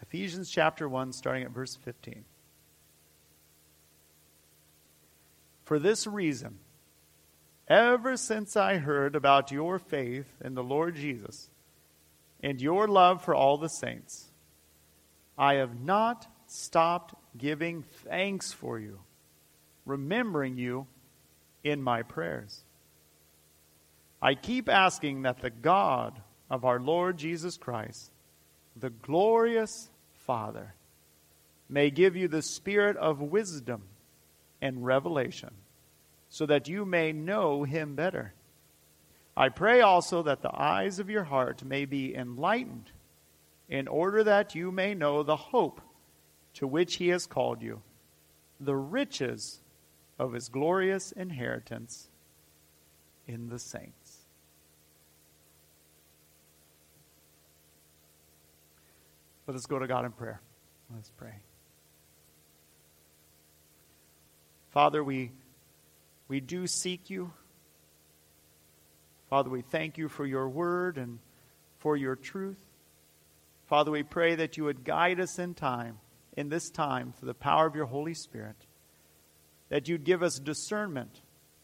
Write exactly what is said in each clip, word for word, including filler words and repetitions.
Ephesians chapter one, starting at verse fifteen. For this reason, ever since I heard about your faith in the Lord Jesus and your love for all the saints, I have not stopped giving thanks for you, remembering you in my prayers. I keep asking that the God of our Lord Jesus Christ, the glorious Father, may give you the spirit of wisdom and revelation, so that you may know him better. I pray also that the eyes of your heart may be enlightened, in order that you may know the hope to which he has called you, the riches of his glorious inheritance in the saints. Let us go to God in prayer. Let's pray. Father, we, we do seek you. Father, we thank you for your word and for your truth. Father, we pray that you would guide us in time, in this time, through the power of your Holy Spirit. That you'd give us discernment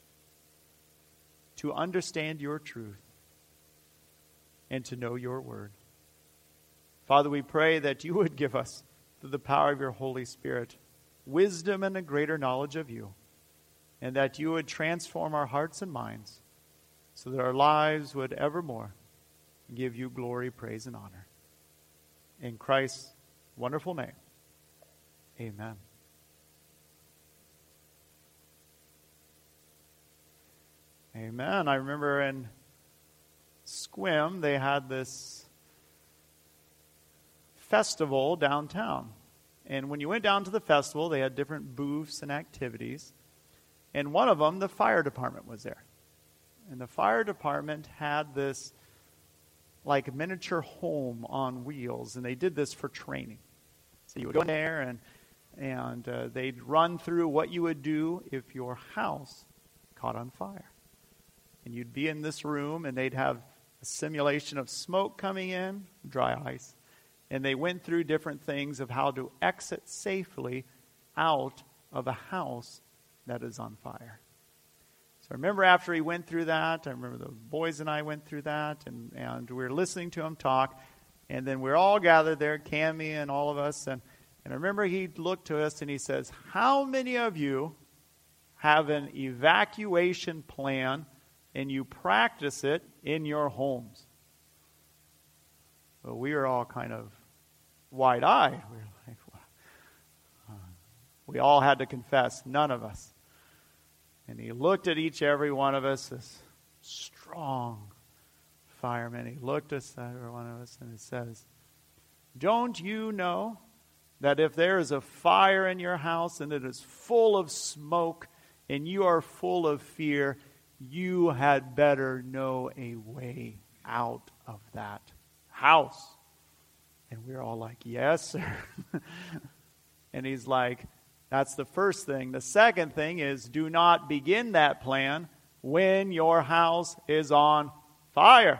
to understand your truth and to know your word. Father, we pray that you would give us, through the power of your Holy Spirit, wisdom and a greater knowledge of you, and that you would transform our hearts and minds so that our lives would evermore give you glory, praise, and honor. In Christ's wonderful name, amen. Amen. I remember in Sequim, they had this festival downtown. And when you went down to the festival, they had different booths and activities. And one of them, the fire department was there. And the fire department had this like miniature home on wheels. And they did this for training. So you would go in there and, and uh, they'd run through what you would do if your house caught on fire. And you'd be in this room and they'd have a simulation of smoke coming in, dry ice. And they went through different things of how to exit safely out of a house that is on fire. So I remember after he went through that, I remember the boys and I went through that, and, and we were listening to him talk. And then we we're all gathered there, Cammie and all of us. And, and I remember he looked to us and he says, how many of you have an evacuation plan and you practice it in your homes? Well, we were all kind of wide-eyed. We were like, wow. We all had to confess, none of us. And he looked at each every one of us, this strong fireman. He looked at every one of us and he says, don't you know that if there is a fire in your house and it is full of smoke and you are full of fear, you had better know a way out of that house? And we're all like, yes, sir. And he's like, that's the first thing. The second thing is, do not begin that plan when your house is on fire.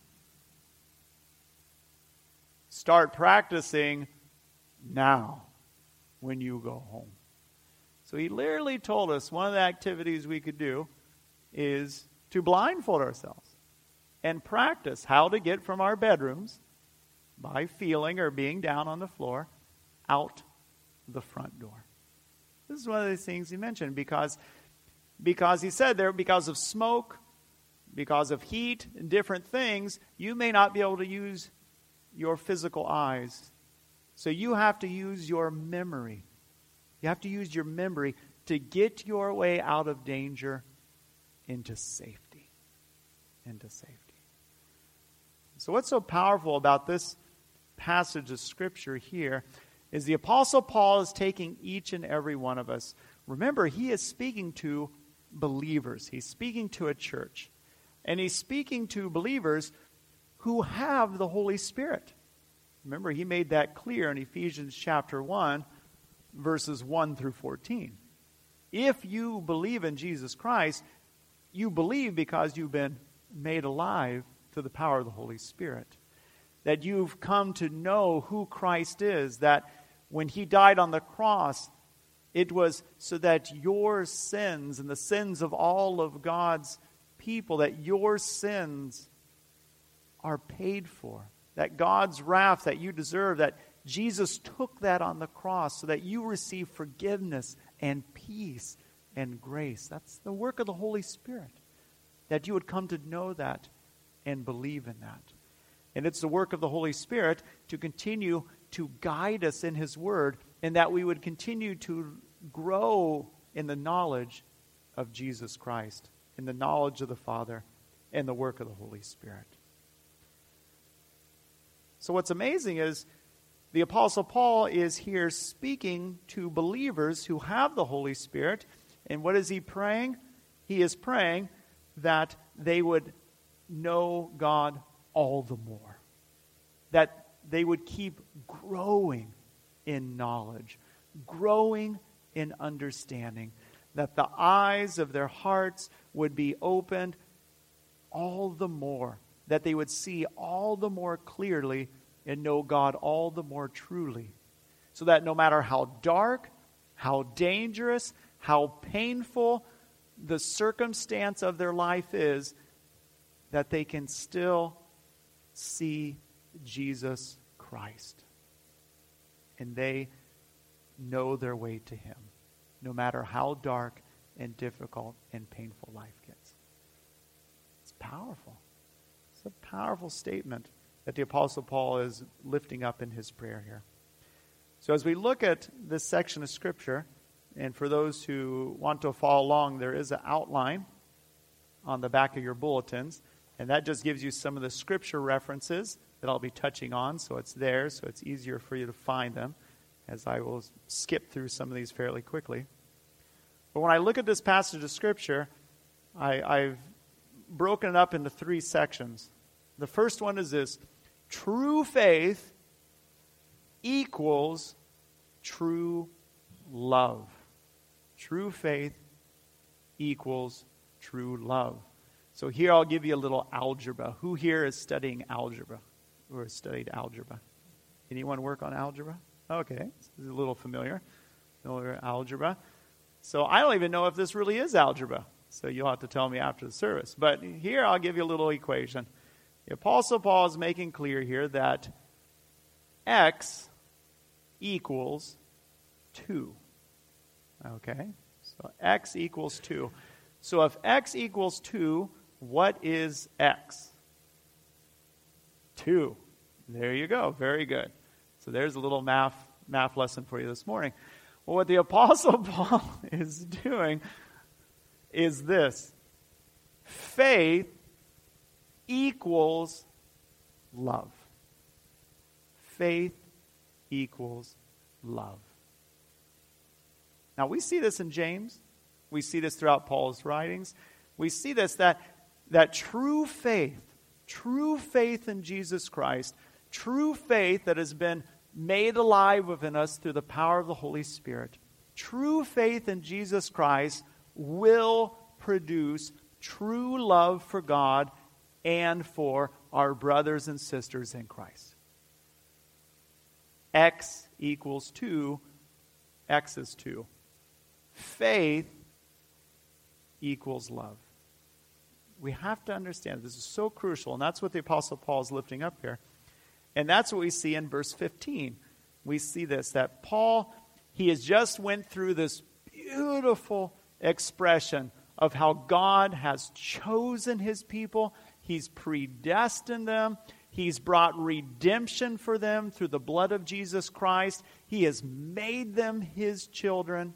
Start practicing now when you go home. So he literally told us one of the activities we could do is to blindfold ourselves and practice how to get from our bedrooms by feeling or being down on the floor out the front door. This is one of these things he mentioned because, because he said there, because of smoke, because of heat and different things, you may not be able to use your physical eyes. So you have to use your memory. You have to use your memory to get your way out of danger into safety. Into safety. So what's so powerful about this passage of Scripture here is the Apostle Paul is taking each and every one of us. Remember, he is speaking to believers. He's speaking to a church. And he's speaking to believers who have the Holy Spirit. Remember, he made that clear in Ephesians chapter one, verses one through fourteen. If you believe in Jesus Christ, you believe because you've been made alive to the power of the Holy Spirit. that you've come to know who Christ is, that when he died on the cross, it was so that your sins and the sins of all of God's people, that your sins are paid for, that God's wrath that you deserve, that Jesus took that on the cross so that you receive forgiveness and peace and grace. That's the work of the Holy Spirit, that you would come to know that and believe in that. And it's the work of the Holy Spirit to continue to guide us in his word, and that we would continue to grow in the knowledge of Jesus Christ, in the knowledge of the Father, and the work of the Holy Spirit. So what's amazing is the Apostle Paul is here speaking to believers who have the Holy Spirit. And what is he praying? He is praying that they would know God all the more. That they would keep growing in knowledge, growing in understanding. That the eyes of their hearts would be opened all the more. That they would see all the more clearly and know God all the more truly. So that no matter how dark, how dangerous, how painful the circumstance of their life is, that they can still see Jesus Christ. And they know their way to him, no matter how dark and difficult and painful life gets. It's powerful. It's a powerful statement that the Apostle Paul is lifting up in his prayer here. So as we look at this section of Scripture, and for those who want to follow along, there is an outline on the back of your bulletins, and that just gives you some of the Scripture references that I'll be touching on, so it's there, so it's easier for you to find them, as I will skip through some of these fairly quickly. But when I look at this passage of Scripture, I, I've broken it up into three sections. The first one is this: true faith equals true love. True faith equals true love. So here I'll give you a little algebra. Who here is studying algebra? Who has studied algebra? Anyone work on algebra? Okay, this is a little familiar. Familiar algebra. So I don't even know if this really is algebra. So you'll have to tell me after the service. But here I'll give you a little equation. The Apostle Paul is making clear here that x equals two. Okay? So x equals two. So if x equals two, what is x? two. There you go. Very good. So there's a little math math lesson for you this morning. Well, what the Apostle Paul is doing is this: faith equals love. Faith equals love. Now, we see this in James. We see this throughout Paul's writings. We see this, that, that true faith, true faith in Jesus Christ, true faith that has been made alive within us through the power of the Holy Spirit, true faith in Jesus Christ will produce true love for God and for our brothers and sisters in Christ. X equals two. X is two. Faith equals love. We have to understand this is so crucial, and that's what the Apostle Paul is lifting up here. And that's what we see in verse fifteen. We see this, that Paul, he has just went through this beautiful expression of how God has chosen his people. He's predestined them. He's brought redemption for them through the blood of Jesus Christ. He has made them his children.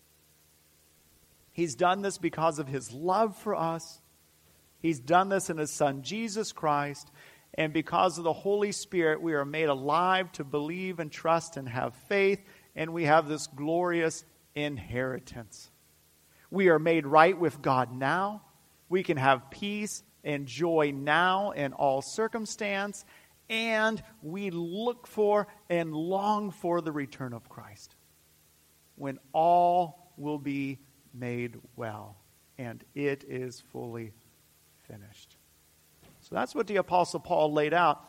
He's done this because of his love for us. He's done this in his Son, Jesus Christ. And because of the Holy Spirit, we are made alive to believe and trust and have faith. And we have this glorious inheritance. We are made right with God now. We can have peace and joy now in all circumstance. And we look for and long for the return of Christ, when all will be made well and it is fully finished. So that's what the Apostle Paul laid out.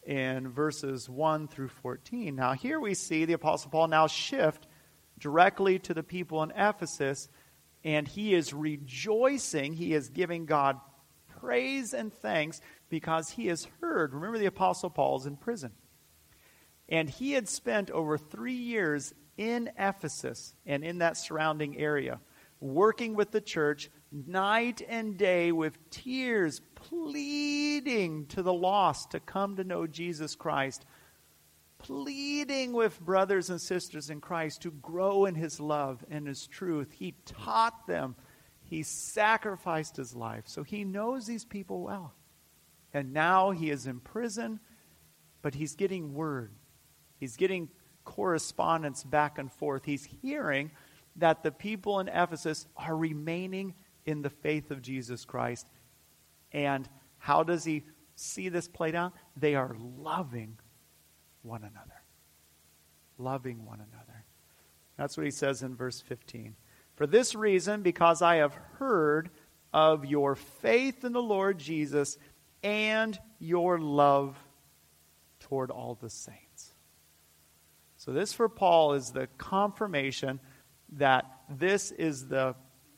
in verses one through fourteen. Now here we see the Apostle Paul now shift directly to the people in Ephesus, and he is rejoicing, he is giving God praise and thanks because he has heard. Remember, the Apostle Paul is in prison. And he had spent over three years in Ephesus and in that surrounding area, working with the church night and day with tears, pleading to the lost to come to know Jesus Christ, pleading with brothers and sisters in Christ to grow in his love and his truth. He taught them. He sacrificed his life. So he knows these people well. And now he is in prison, but he's getting word. He's getting correspondence back and forth. He's hearing that the people in Ephesus are remaining in the faith of Jesus Christ. And how does he see this played out? They are loving one another. Loving one another. That's what he says in verse fifteen. For this reason, because I have heard of your faith in the Lord Jesus and your love toward all the saints. So this for Paul is the confirmation that this is the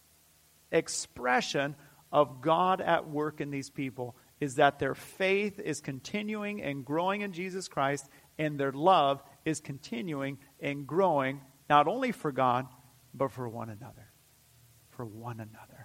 expression of God at work in these people, is that their faith is continuing and growing in Jesus Christ, and their love is continuing and growing, not only for God, but for one another. For one another.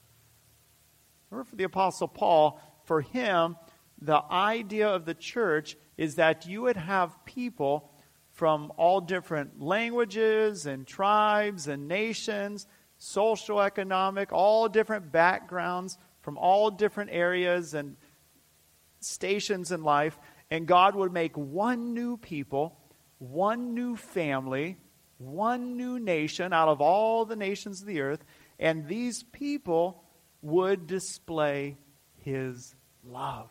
Or for the Apostle Paul, for him, the idea of the church is that you would have people from all different languages and tribes and nations, social, economic, all different backgrounds, from all different areas and stations in life, and God would make one new people, one new family, one new nation out of all the nations of the earth, and these people would display his love.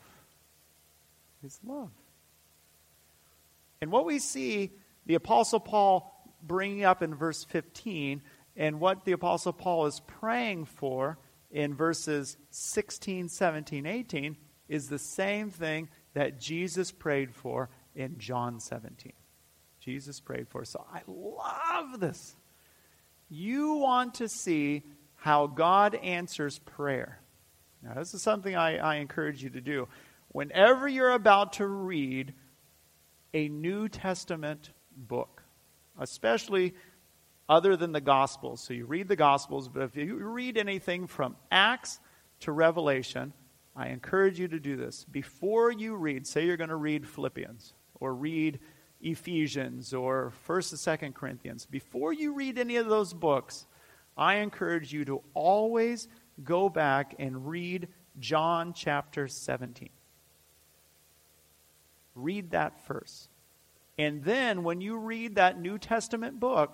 His love. And what we see the Apostle Paul bringing up in verse fifteen, and what the Apostle Paul is praying for in verses sixteen, seventeen, eighteen, is the same thing that Jesus prayed for in John seventeen. Jesus prayed for. So I love this. You want to see how God answers prayer. Now, this is something I, I encourage you to do. Whenever you're about to read a New Testament book, especially other than the Gospels. So you read the Gospels, but if you read anything from Acts to Revelation, I encourage you to do this. Before you read, say you're going to read Philippians or read Ephesians or First and Second Corinthians. Before you read any of those books, I encourage you to always go back and read John chapter seventeen. Read that first. And then when you read that New Testament book,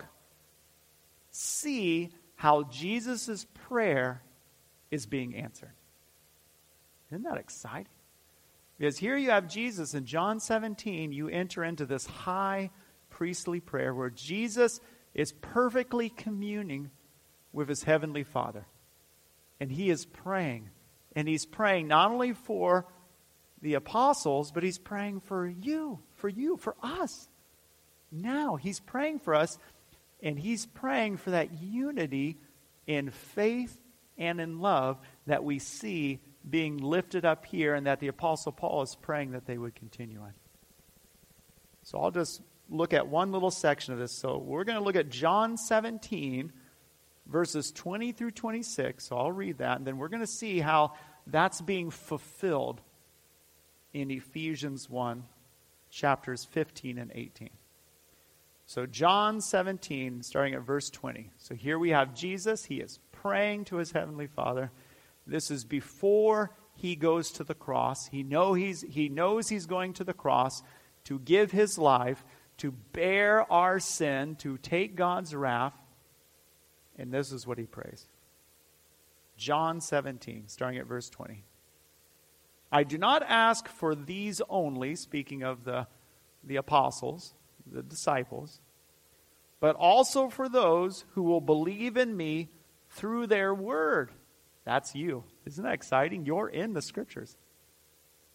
see how Jesus' prayer is being answered. Isn't that exciting? Because here you have Jesus in John seventeen, you enter into this high priestly prayer where Jesus is perfectly communing with his heavenly Father. And he is praying. And he's praying not only for the apostles, but he's praying for you, for you, for us. Now he's praying for us, and he's praying for that unity in faith and in love that we see being lifted up here, and that the Apostle Paul is praying that they would continue on. So I'll just look at one little section of this. So we're going to look at John seventeen, verses twenty through twenty-six. So I'll read that, and then we're going to see how that's being fulfilled in Ephesians one, chapters fifteen and eighteen. So John seventeen, starting at verse twenty. So here we have Jesus. He is praying to his heavenly Father. This is before he goes to the cross. He know he's, he knows he's going to the cross to give his life, to bear our sin, to take God's wrath. And this is what he prays. John seventeen, starting at verse twenty. I do not ask for these only, speaking of the, the apostles, the disciples, but also for those who will believe in me through their word. That's you. Isn't that exciting? You're in the scriptures.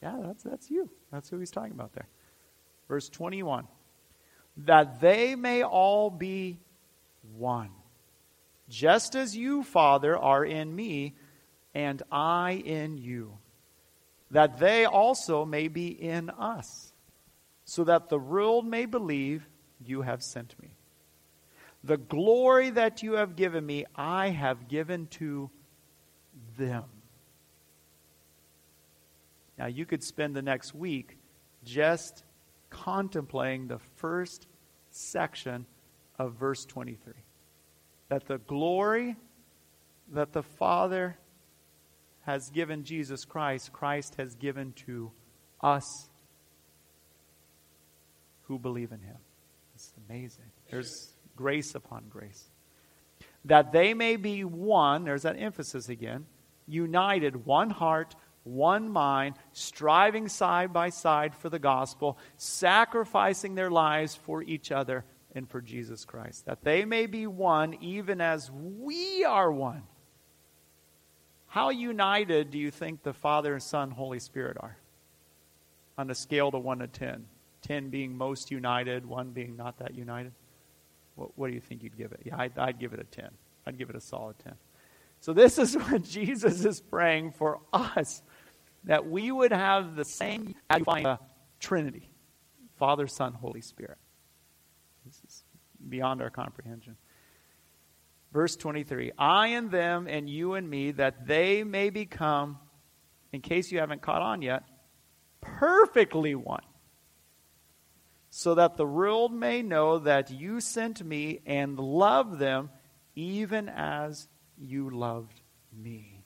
Yeah, that's, that's you. That's who he's talking about there. Verse twenty-one. That they may all be one, just as you, Father, are in me, and I in you, that they also may be in us, so that the world may believe you have sent me. The glory that you have given me, I have given to them. Now, you could spend the next week just contemplating the first section of verse twenty-three. That the glory that the Father has given Jesus Christ, Christ has given to us who believe in him. It's amazing. There's grace upon grace. That they may be one, there's that emphasis again, united, one heart, one mind, striving side by side for the gospel, sacrificing their lives for each other and for Jesus Christ. That they may be one even as we are one. How united do you think the Father, Son, Holy Spirit are? On a scale to one to ten. ten being most united, one being not that united. What, what do you think you'd give it? Yeah, I'd, I'd give it a ten. I'd give it a solid ten. So this is what Jesus is praying for us. That we would have the same unifying Trinity. Father, Son, Holy Spirit. This is beyond our comprehension. Verse twenty-three. I and them and you and me, that they may become, in case you haven't caught on yet, perfectly one. So that the world may know that you sent me and love them even as you loved me.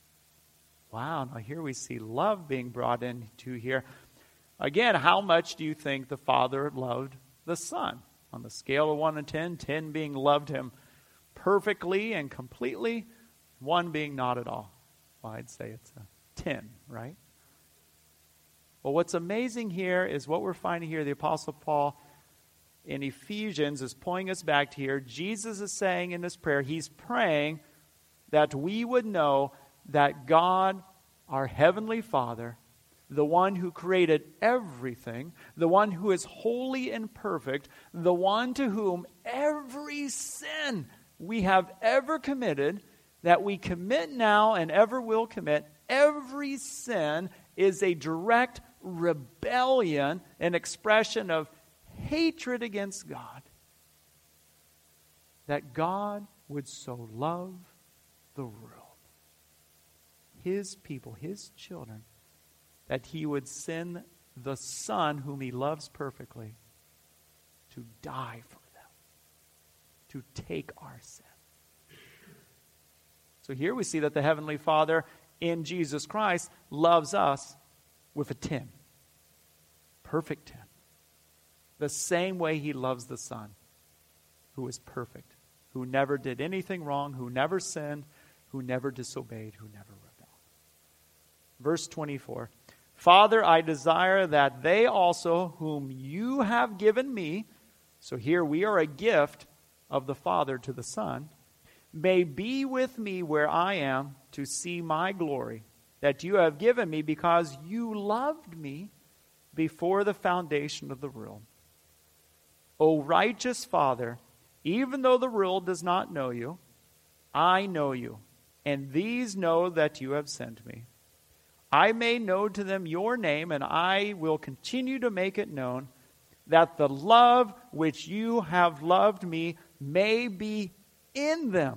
Wow, now here we see love being brought into here. Again, how much do you think the Father loved the Son? On the scale of one to ten, ten being loved him perfectly and completely, one being not at all. Well, I'd say it's a ten, right? Well, what's amazing here is what we're finding here. The Apostle Paul in Ephesians is pointing us back to here. Jesus is saying in this prayer, he's praying that we would know that God, our Heavenly Father, the one who created everything, the one who is holy and perfect, the one to whom every sin we have ever committed, that we commit now and ever will commit, every sin is a direct rebellion, an expression of hatred against God. That God would so love the world, his people, his children, that he would send the Son whom he loves perfectly to die for them, to take our sin. So here we see that the Heavenly Father in Jesus Christ loves us with a ten. Perfect ten. The same way he loves the Son, who is perfect, who never did anything wrong, who never sinned, who never disobeyed, who never rebelled. Verse twenty-four. Father, I desire that they also, whom you have given me, so here we are a gift of the Father to the Son, may be with me where I am to see my glory, that you have given me because you loved me before the foundation of the world. O righteous Father, even though the world does not know you, I know you, and these know that you have sent me. I may know to them your name, and I will continue to make it known, that the love which you have loved me may be in them,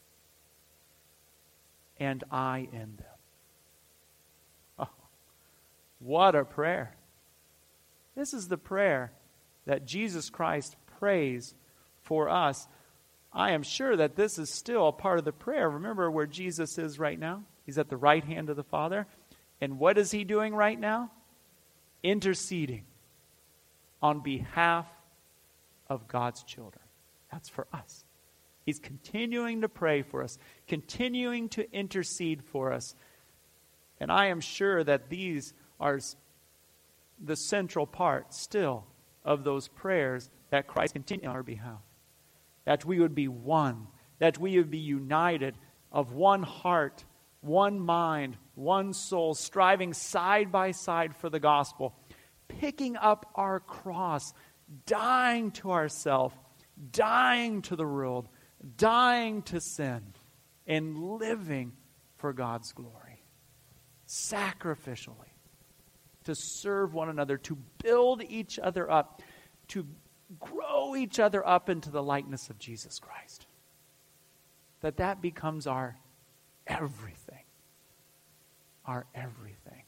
and I in them. Oh, what a prayer. This is the prayer that Jesus Christ prays for us. I am sure that this is still a part of the prayer. Remember where Jesus is right now? He's at the right hand of the Father. And what is he doing right now? Interceding on behalf of God's children. That's for us. He's continuing to pray for us, continuing to intercede for us. And I am sure that these are the central part still of those prayers that Christ continues on our behalf. That we would be one, that we would be united of one heart, one mind, one soul, striving side by side for the gospel, picking up our cross, dying to ourselves, dying to the world, dying to sin, and living for God's glory, sacrificially, to serve one another, to build each other up, to grow each other up into the likeness of Jesus Christ. That that becomes our everything. Our everything.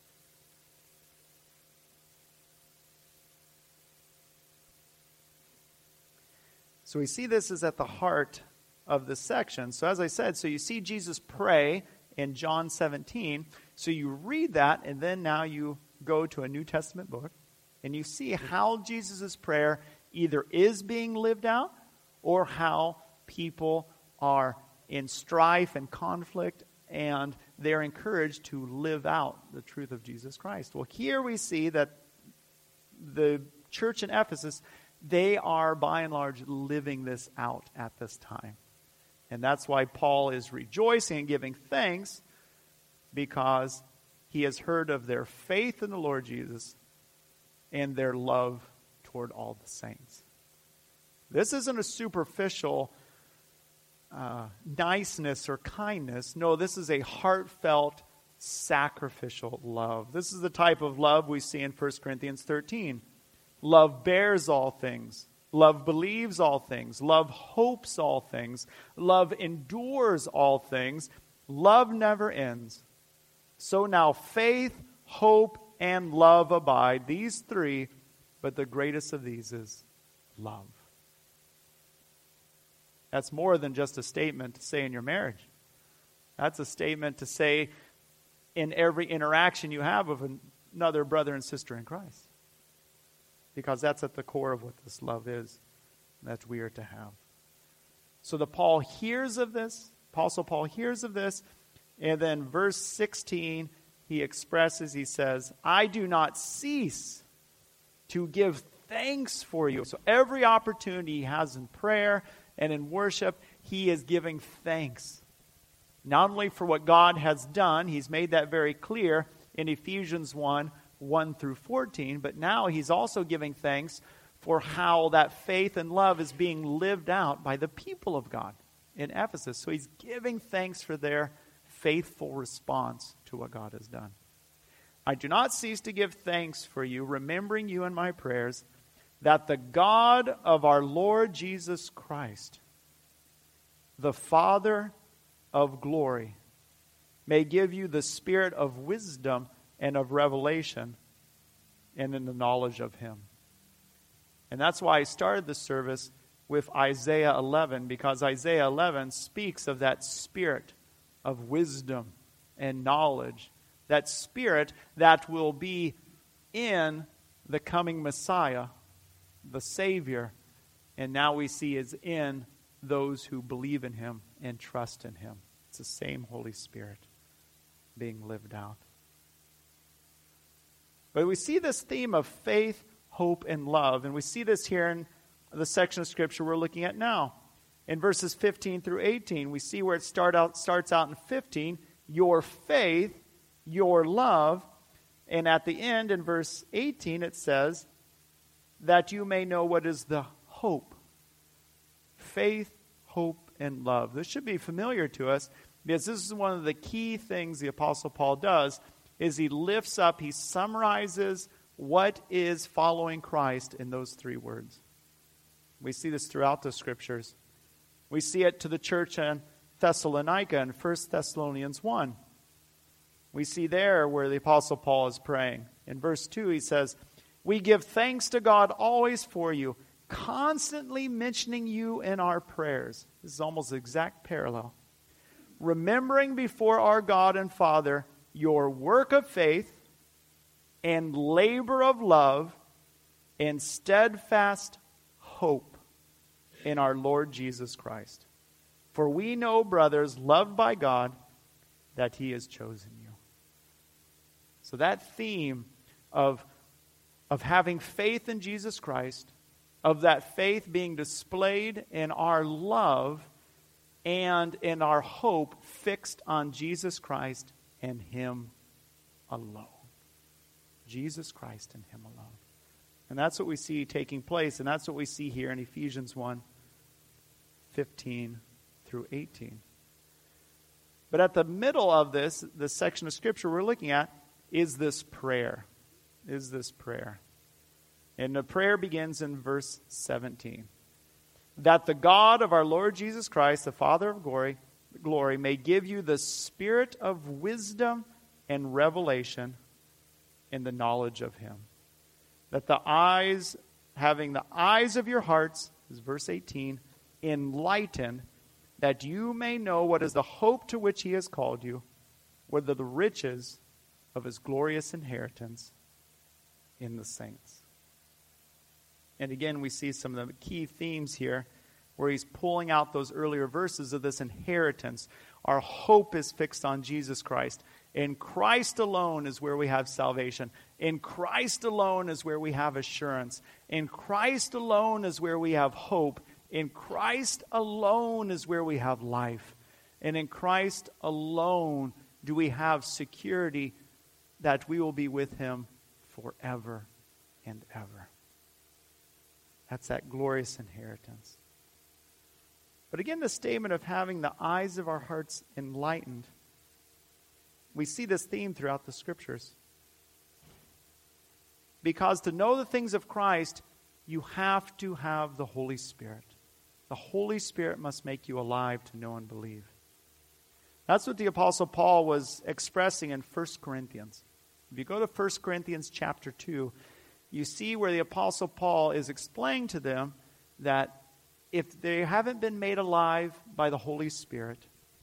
So we see this is at the heart of this section. So as I said, so you see Jesus pray in John seventeen. So you read that, and then now you go to a New Testament book, and you see how Jesus' prayer either is being lived out, or how people are in strife and conflict, and they're encouraged to live out the truth of Jesus Christ. Well, here we see that the church in Ephesus, they are by and large living this out at this time. And that's why Paul is rejoicing and giving thanks, because he has heard of their faith in the Lord Jesus and their love toward all the saints. This isn't a superficial uh, niceness or kindness. No, this is a heartfelt, sacrificial love. This is the type of love we see in First Corinthians thirteen. Love bears all things. Love believes all things. Love hopes all things. Love endures all things. Love never ends. So now faith, hope, and love abide. These three, but the greatest of these is love. That's more than just a statement to say in your marriage. That's a statement to say in every interaction you have with another brother and sister in Christ. Because that's at the core of what this love is that we are to have. So the Paul hears of this, Apostle Paul hears of this, and then verse sixteen, he expresses, he says, I do not cease to give thanks for you. So every opportunity he has in prayer and in worship, he is giving thanks. Not only for what God has done, he's made that very clear in Ephesians one, one through fourteen, but now he's also giving thanks for how that faith and love is being lived out by the people of God in Ephesus. So he's giving thanks for their faithful response to what God has done. I do not cease to give thanks for you, remembering you in my prayers, that the God of our Lord Jesus Christ, the Father of glory, may give you the spirit of wisdom and of revelation and in the knowledge of him. And that's why I started the service with Isaiah eleven, because Isaiah eleven speaks of that spirit of wisdom and knowledge, that spirit that will be in the coming Messiah, the Savior, and now we see is in those who believe in him and trust in him. It's the same Holy Spirit being lived out. But we see this theme of faith, hope, and love, and we see this here in the section of Scripture we're looking at now. In verses fifteen through eighteen, we see where it start out, starts out in fifteen, your faith, your love, and at the end in verse eighteen it says, that you may know what is the hope. Faith, hope, and love. This should be familiar to us, because this is one of the key things the Apostle Paul does, is he lifts up, he summarizes what is following Christ in those three words. We see this throughout the Scriptures. We see it to the church in Thessalonica in First Thessalonians one. We see there where the Apostle Paul is praying. In verse two he says, we give thanks to God always for you, constantly mentioning you in our prayers. This is almost the exact parallel. Remembering before our God and Father your work of faith and labor of love and steadfast hope in our Lord Jesus Christ. For we know, brothers, loved by God, that he has chosen you. So that theme of, of having faith in Jesus Christ, of that faith being displayed in our love, and in our hope fixed on Jesus Christ and Him alone. Jesus Christ and Him alone. And that's what we see taking place, and that's what we see here in Ephesians one, fifteen through eighteen. But at the middle of this, this section of Scripture we're looking at, is this prayer. Is this prayer. And the prayer begins in verse seventeen. That the God of our Lord Jesus Christ, the Father of glory, glory, may give you the spirit of wisdom and revelation in the knowledge of Him. That the eyes, having the eyes of your hearts, is verse eighteen, enlightened, that you may know what is the hope to which He has called you, what are the riches of His glorious inheritance in the saints. And again, we see some of the key themes here where he's pulling out those earlier verses of this inheritance. Our hope is fixed on Jesus Christ. In Christ alone is where we have salvation. In Christ alone is where we have assurance. In Christ alone is where we have hope. In Christ alone is where we have life. And in Christ alone do we have security that we will be with Him forever and ever. That's that glorious inheritance. But again, the statement of having the eyes of our hearts enlightened, we see this theme throughout the Scriptures. Because to know the things of Christ, you have to have the Holy Spirit. The Holy Spirit must make you alive to know and believe. That's what the Apostle Paul was expressing in First Corinthians. If you go to First Corinthians chapter two, you see where the Apostle Paul is explaining to them that if they haven't been made alive by the Holy Spirit,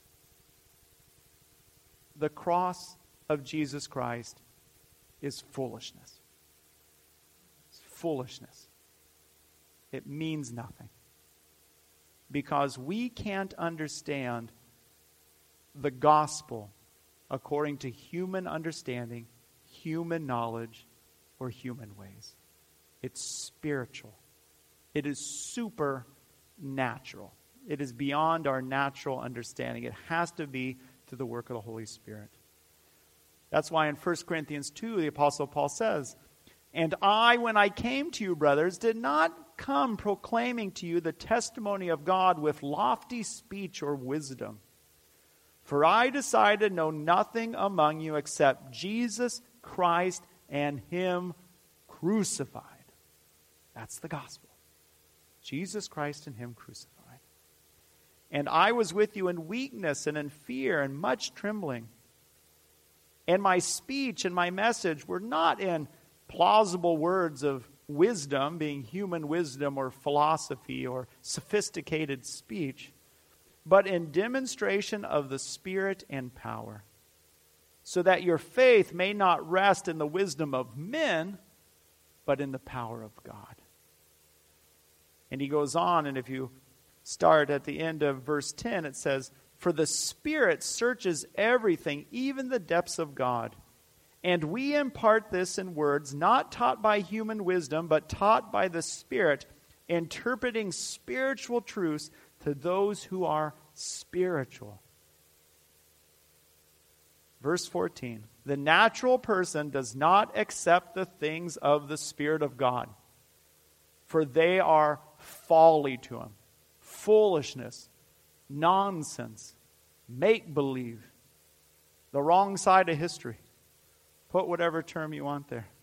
the cross of Jesus Christ is foolishness. It's foolishness. It means nothing. Because we can't understand the gospel according to human understanding, human knowledge, or human ways. It's spiritual. It is supernatural. It is beyond our natural understanding. It has to be through the work of the Holy Spirit. That's why in First Corinthians two, the Apostle Paul says, "And I, when I came to you, brothers, did not come proclaiming to you the testimony of God with lofty speech or wisdom. For I decided to know nothing among you except Jesus Christ and Him crucified." That's the gospel. Jesus Christ and Him crucified. "And I was with you in weakness and in fear and much trembling. And my speech and my message were not in plausible words of wisdom, being human wisdom or philosophy or sophisticated speech, but in demonstration of the Spirit and power, so that your faith may not rest in the wisdom of men, but in the power of God." And he goes on, and if you start at the end of verse ten, it says, "For the Spirit searches everything, even the depths of God. And we impart this in words not taught by human wisdom, but taught by the Spirit, interpreting spiritual truths to those who are spiritual." Verse fourteen, "The natural person does not accept the things of the Spirit of God, for they are folly to him, foolishness, nonsense, make-believe, the wrong side of history." Put whatever term you want there.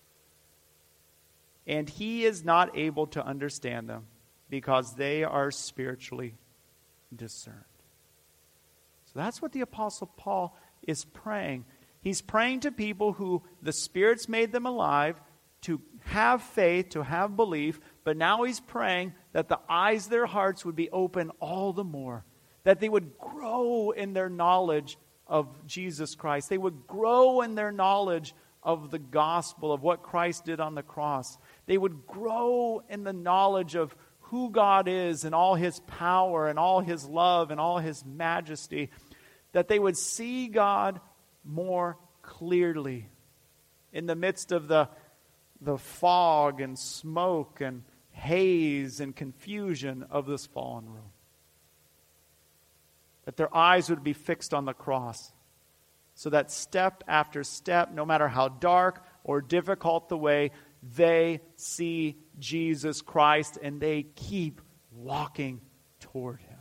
"And he is not able to understand them, because they are spiritually discerned." So that's what the Apostle Paul is praying. He's praying to people who the Spirit's made them alive, to have faith, to have belief, but now he's praying that the eyes of their hearts would be open all the more, that they would grow in their knowledge of Jesus Christ. They would grow in their knowledge of the gospel, of what Christ did on the cross. They would grow in the knowledge of who God is and all His power and all His love and all His majesty. That they would see God more clearly in the midst of the, the fog and smoke and haze and confusion of this fallen world. that their eyes would be fixed on the cross, so that step after step, no matter how dark or difficult the way, they see Jesus Christ and they keep walking toward Him.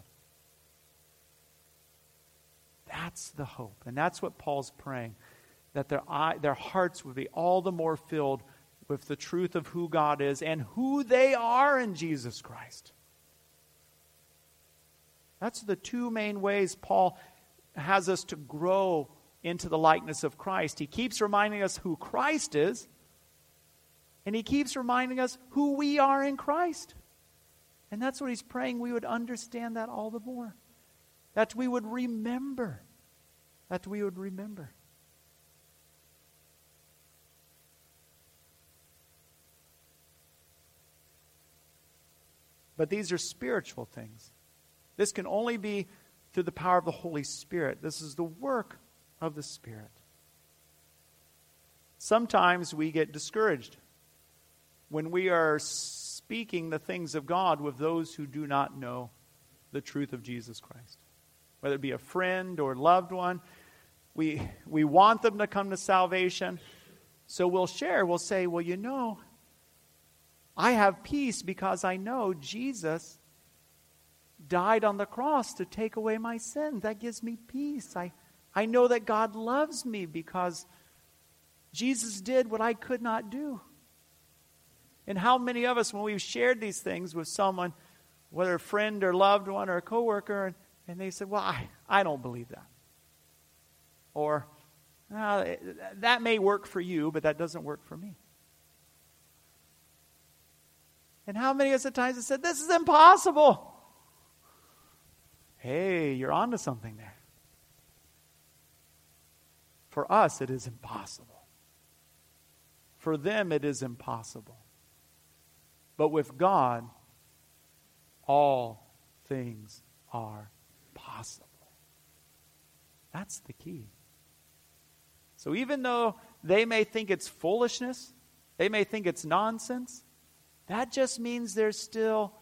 That's the hope. And that's what Paul's praying, that their eye, their hearts would be all the more filled with the truth of who God is and who they are in Jesus Christ. That's the two main ways Paul has us to grow into the likeness of Christ. He keeps reminding us who Christ is, and he keeps reminding us who we are in Christ. And that's what he's praying we would understand that all the more. That we would remember. That we would remember. But these are spiritual things. This can only be through the power of the Holy Spirit. This is the work of the Spirit. Sometimes we get discouraged when we are speaking the things of God with those who do not know the truth of Jesus Christ. Whether it be a friend or loved one, we, we want them to come to salvation. So we'll share, we'll say, well, you know, I have peace because I know Jesus died on the cross to take away my sins. That gives me peace. I, I know that God loves me because Jesus did what I could not do. And how many of us, when we've shared these things with someone, whether a friend or loved one or a coworker, and, and they said, well, I, I don't believe that. Or, uh, that may work for you, but that doesn't work for me. And how many of the times have said, this is impossible? Hey, you're onto something there. For us, it is impossible. For them, it is impossible. But with God, all things are possible. That's the key. So even though they may think it's foolishness, they may think it's nonsense, that just means they're still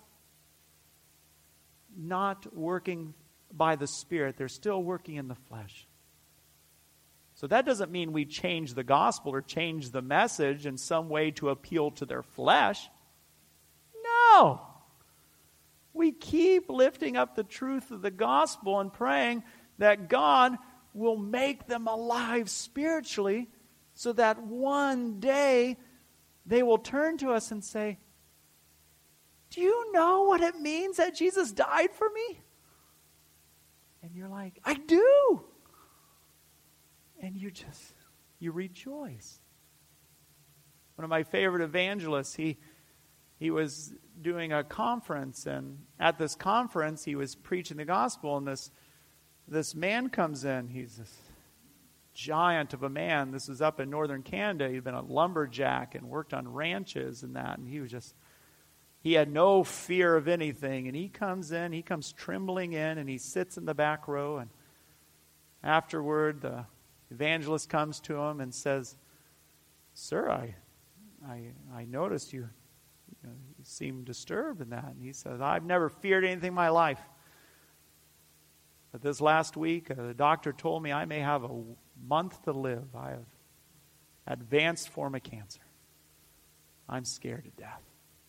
not working by the Spirit. They're still working in the flesh. So that doesn't mean we change the gospel or change the message in some way to appeal to their flesh. No. We keep lifting up the truth of the gospel and praying that God will make them alive spiritually so that one day they will turn to us and say, do you know what it means that Jesus died for me? And you're like, I do. And you just, you rejoice. One of my favorite evangelists, he he was doing a conference, and at this conference he was preaching the gospel, and this this man comes in. He's this giant of a man. This was up in northern Canada. He'd been a lumberjack and worked on ranches and that, and he was just, he had no fear of anything. And he comes in, he comes trembling in, and he sits in the back row, and afterward the evangelist comes to him and says, Sir, I I I noticed you, you, know, you seem disturbed in that. And he says, I've never feared anything in my life. But this last week, uh, the doctor told me I may have a month to live. I have advanced form of cancer. I'm scared to death.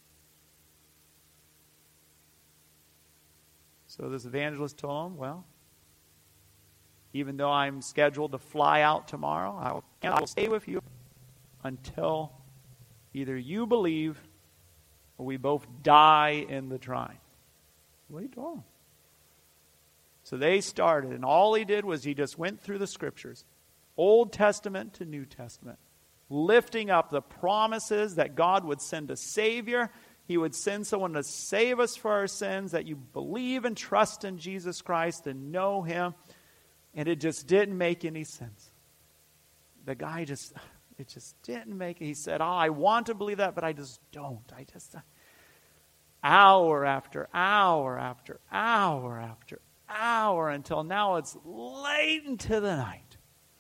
So this evangelist told him, well, even though I'm scheduled to fly out tomorrow, I will, I will stay with you until either you believe or we both die in the trying. What he told him. So they started, and all he did was he just went through the scriptures, Old Testament to New Testament, lifting up the promises that God would send a Savior. He would send someone to save us for our sins, that you believe and trust in Jesus Christ and know Him. And it just didn't make any sense. The guy just, it just didn't make it. He said, oh, I want to believe that, but I just don't. I just, hour after hour after hour after hour, until now it's late into the night.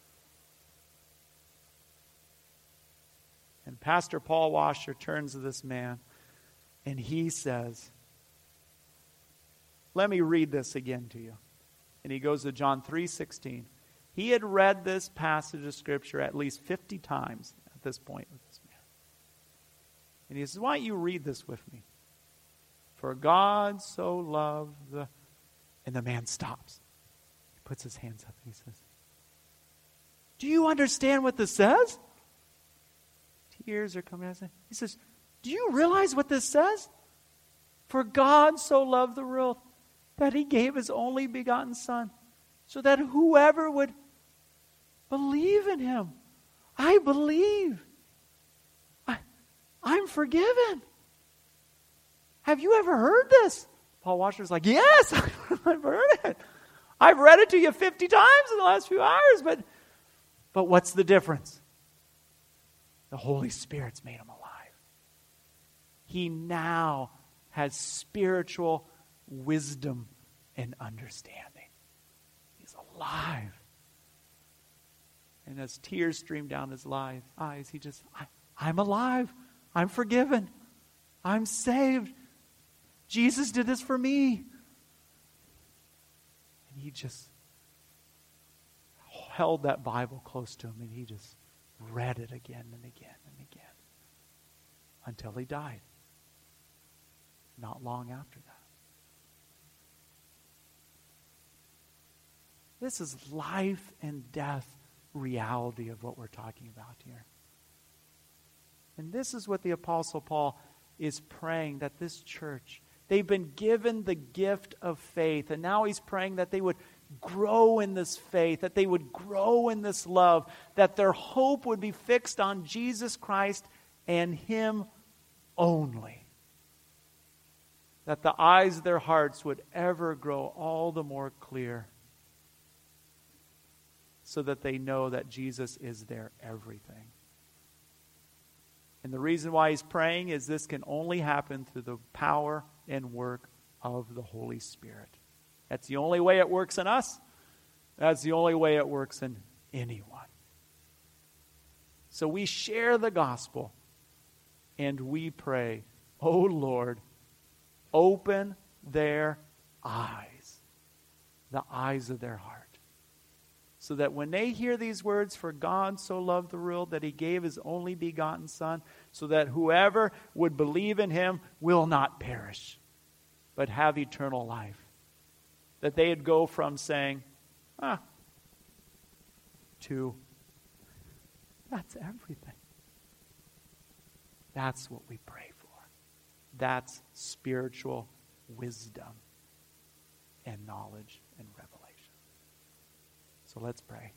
And Pastor Paul Washer turns to this man, and he says, let me read this again to you. And he goes to John three sixteen. He had read this passage of Scripture at least fifty times at this point with this man. And he says, why don't you read this with me? For God so loved the... And the man stops. He puts his hands up and he says, do you understand what this says? Tears are coming out. He says, do you realize what this says? For God so loved the world that he gave his only begotten Son, so that whoever would believe in him. I believe. I, I'm forgiven. Have you ever heard this? Paul Washer's like, yes, I've heard it. I've read it to you fifty times in the last few hours, but, but what's the difference? The Holy Spirit's made him alive. He now has spiritual wisdom and understanding. He's alive. And as tears stream down his life, eyes, he just, I, I'm alive. I'm forgiven. I'm saved. Jesus did this for me. And he just held that Bible close to him and he just read it again and again and again until he died. Not long after that. This is life and death reality of what we're talking about here. And this is what the Apostle Paul is praying, that this church, they've been given the gift of faith, and now he's praying that they would grow in this faith, that they would grow in this love, that their hope would be fixed on Jesus Christ and him only. That the eyes of their hearts would ever grow all the more clear, so that they know that Jesus is their everything. And the reason why he's praying is this can only happen through the power and work of the Holy Spirit. That's the only way it works in us. That's the only way it works in anyone. So we share the gospel and we pray, oh Lord, open their eyes, the eyes of their heart, so that when they hear these words, for God so loved the world that he gave his only begotten Son, so that whoever would believe in him will not perish, but have eternal life. That they'd go from saying, ah, to, that's everything. That's what we pray for. That's spiritual wisdom and knowledge and revelation. So let's pray.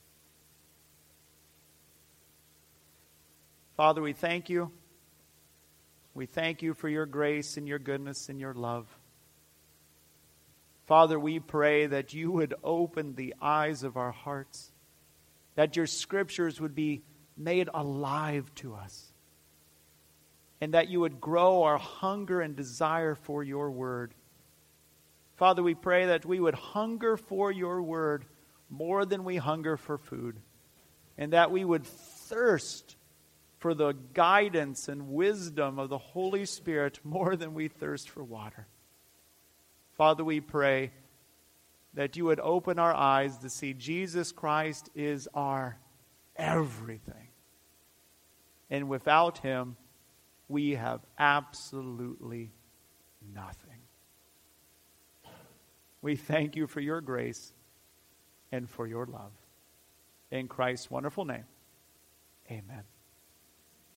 Father, we thank you. We thank you for your grace and your goodness and your love. Father, we pray that you would open the eyes of our hearts, that your scriptures would be made alive to us, and that you would grow our hunger and desire for your word. Father, we pray that we would hunger for your word more than we hunger for food, and that we would thirst for the guidance and wisdom of the Holy Spirit more than we thirst for water. Father, we pray that you would open our eyes to see Jesus Christ is our everything. And without him, we have absolutely nothing. We thank you for your grace and for your love. In Christ's wonderful name, amen.